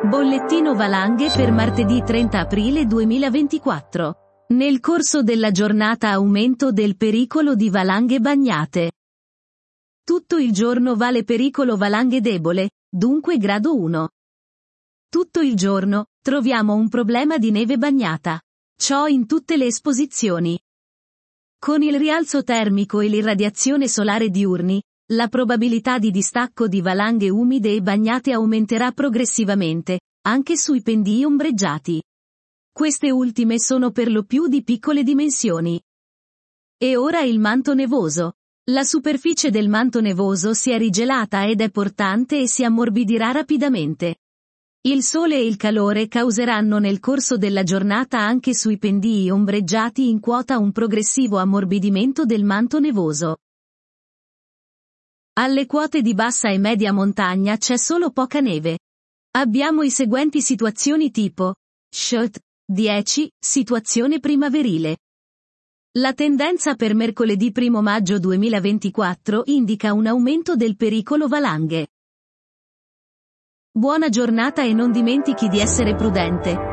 Bollettino valanghe per martedì 30 aprile 2024. Nel corso della giornata aumento del pericolo di valanghe bagnate. Tutto il giorno vale pericolo valanghe debole, dunque grado 1. Tutto il giorno, troviamo un problema di neve bagnata. Ciò in tutte le esposizioni. Con il rialzo termico e l'irradiazione solare diurni, la probabilità di distacco di valanghe umide e bagnate aumenterà progressivamente, anche sui pendii ombreggiati. Queste ultime sono per lo più di piccole dimensioni. E ora il manto nevoso. La superficie del manto nevoso si è rigelata ed è portante e si ammorbidirà rapidamente. Il sole e il calore causeranno nel corso della giornata anche sui pendii ombreggiati in quota un progressivo ammorbidimento del manto nevoso. Alle quote di bassa e media montagna c'è solo poca neve. Abbiamo i seguenti situazioni tipo. Shot 10, situazione primaverile. La tendenza per mercoledì 1 maggio 2024 indica un aumento del pericolo valanghe. Buona giornata e non dimentichi di essere prudente.